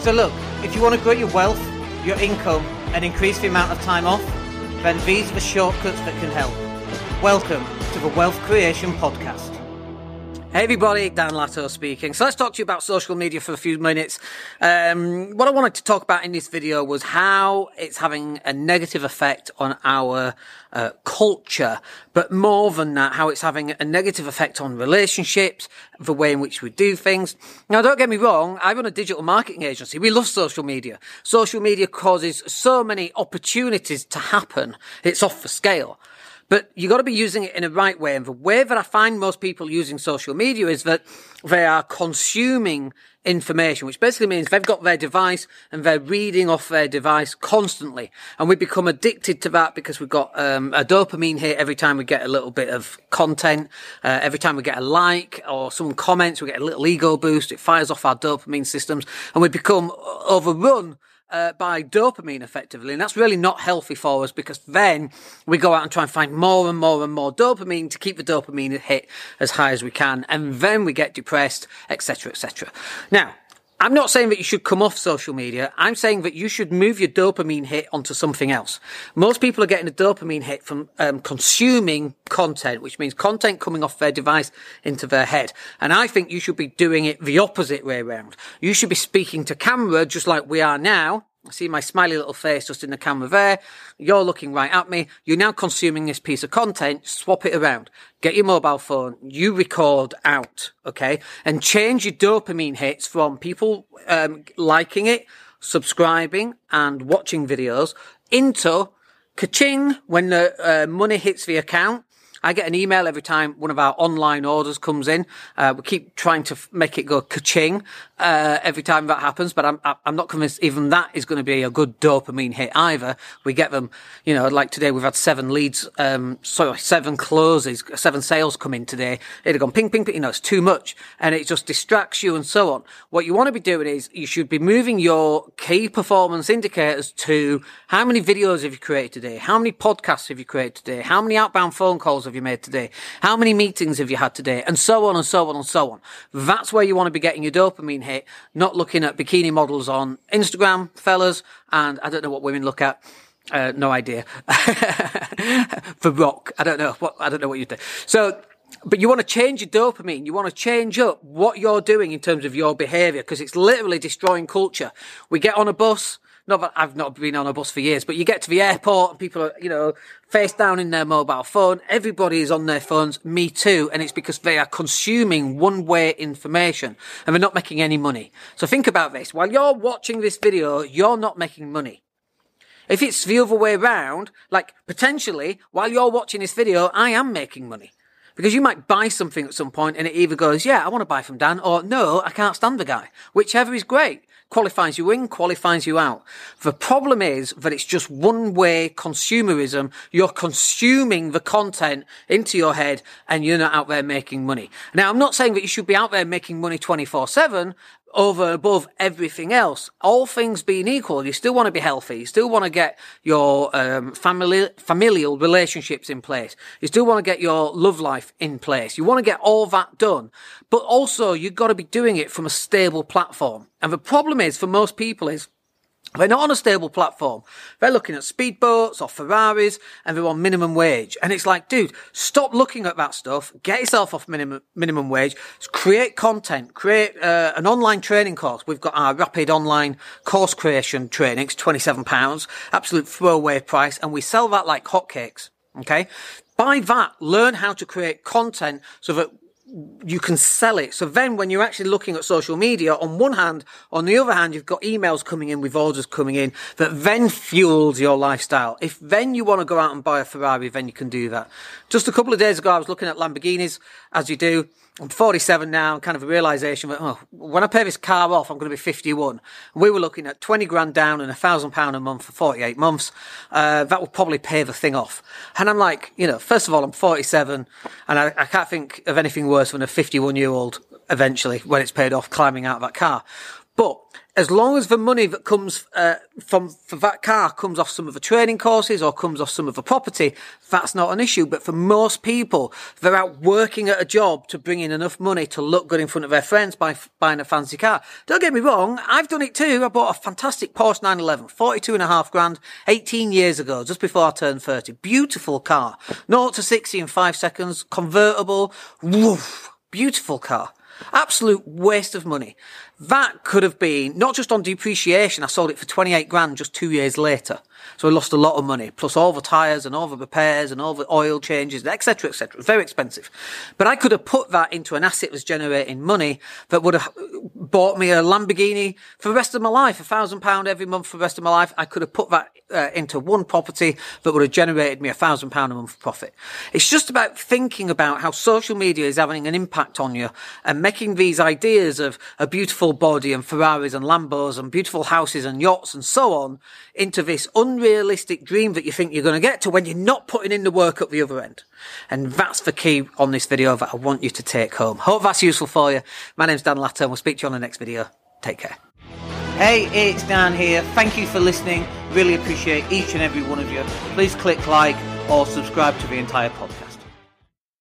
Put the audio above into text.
So look, if you want to grow your wealth, your income, and increase the amount of time off, then these are the shortcuts that can help. Welcome to the Wealth Creation Podcast. Hey everybody, Dan Latto speaking. So let's talk to you about social media for a few minutes. What I wanted to talk about in this video was how it's having a negative effect on our culture, but more than that, how it's having a negative effect on relationships, the way in which we do things. Now, don't get me wrong, I run a digital marketing agency. We love social media. Social media causes so many opportunities to happen. It's off the scale. But you got to be using it in a right way. And the way that I find most people using social media is that they are consuming information, which basically means they've got their device and they're reading off their device constantly. And we become addicted to that because we've got a dopamine hit every time we get a little bit of content. Every time we get a like or someone comments, we get a little ego boost. It fires off our dopamine systems and we become overrun by dopamine effectively, and that's really not healthy for us because then we go out and try and find more and more and more dopamine to keep the dopamine hit as high as we can, and then we get depressed, etc., etc. Now, I'm not saying that you should come off social media. I'm saying that you should move your dopamine hit onto something else. Most people are getting a dopamine hit from consuming content, which means content coming off their device into their head. And I think you should be doing it the opposite way around. You should be speaking to camera just like we are now. I see my smiley little face just in the camera there. You're looking right at me. You're now consuming this piece of content. Swap it around. Get your mobile phone. You record out, okay? And change your dopamine hits from people liking it, subscribing, and watching videos into ka-ching when the money hits the account. I get an email every time one of our online orders comes in. We keep trying to make it go ka-ching every time that happens, but I'm not convinced even that is going to be a good dopamine hit either. We get them, you know, like today we've had 7 closes, 7 sales come in today. It'd have gone ping, ping, ping, you know, it's too much and it just distracts you and so on. What you want to be doing is you should be moving your key performance indicators to how many videos have you created today? How many podcasts have you created today? How many outbound phone calls have you made today? How many meetings have you had today? And so on and so on and so on. That's where you want to be getting your dopamine hit, not looking at bikini models on Instagram, fellas, and I don't know what women look at. No idea. The Rock. I don't know what you do. So, but you want to change your dopamine. You want to change up what you're doing in terms of your behavior because it's literally destroying culture. We get on a bus. Not that I've not been on a bus for years, but you get to the airport and people are, you know, face down in their mobile phone. Everybody is on their phones, me too. And it's because they are consuming one-way information and they're not making any money. So think about this. While you're watching this video, you're not making money. If it's the other way around, like potentially while you're watching this video, I am making money. Because you might buy something at some point and it either goes, yeah, I want to buy from Dan, or no, I can't stand the guy. Whichever is great. Qualifies you in, qualifies you out. The problem is that it's just one-way consumerism. You're consuming the content into your head and you're not out there making money. Now, I'm not saying that you should be out there making money 24/7 over and above everything else. All things being equal, you still want to be healthy. You still want to get your familial relationships in place. You still want to get your love life in place. You want to get all that done. But also, you've got to be doing it from a stable platform. And the problem is, for most people, is they're not on a stable platform. They're looking at speedboats or Ferraris and they're on minimum wage. And it's like, dude, stop looking at that stuff. Get yourself off minimum wage. Create content. Create an online training course. We've got our rapid online course creation training. It's £27. Absolute throwaway price. And we sell that like hotcakes. Okay? Buy that. Learn how to create content so that you can sell it. So then when you're actually looking at social media, on one hand, on the other hand, you've got emails coming in with orders coming in that then fuels your lifestyle. If then you want to go out and buy a Ferrari, then you can do that. Just a couple of days ago, I was looking at Lamborghinis, as you do. I'm 47 now, kind of a realisation that, when I pay this car off, I'm going to be 51. We were looking at 20 grand down and £1,000 a month for 48 months. That would probably pay the thing off. And I'm like, first of all, I'm 47 and I can't think of anything worse than a 51-year-old eventually, when it's paid off, climbing out of that car. But as long as the money that comes for that car comes off some of the training courses or comes off some of the property, that's not an issue. But for most people, they're out working at a job to bring in enough money to look good in front of their friends by buying a fancy car. Don't get me wrong, I've done it too. I bought a fantastic Porsche 911, 42.5 grand, 18 years ago, just before I turned 30. Beautiful car. 0 to 60 in 5 seconds, convertible, woof, beautiful car. Absolute waste of money. That could have been, not just on depreciation, I sold it for 28 grand just 2 years later. So I lost a lot of money, plus all the tyres and all the repairs and all the oil changes, etc., etc. Very expensive. But I could have put that into an asset that's generating money that would have bought me a Lamborghini for the rest of my life, £1,000 every month for the rest of my life. I could have put that into one property that would have generated me £1,000 a month profit. It's just about thinking about how social media is having an impact on you and making these ideas of a beautiful body and Ferraris and Lambos and beautiful houses and yachts and so on into this unrealistic dream that you think you're going to get to when you're not putting in the work at the other end. And that's the key on this video that I want you to take home. Hope that's useful for you. My name's Dan Latto and we'll speak to you on the next video. Take care. Hey, it's Dan here. Thank you for listening. Really appreciate each and every one of you. Please click like or subscribe to the entire podcast.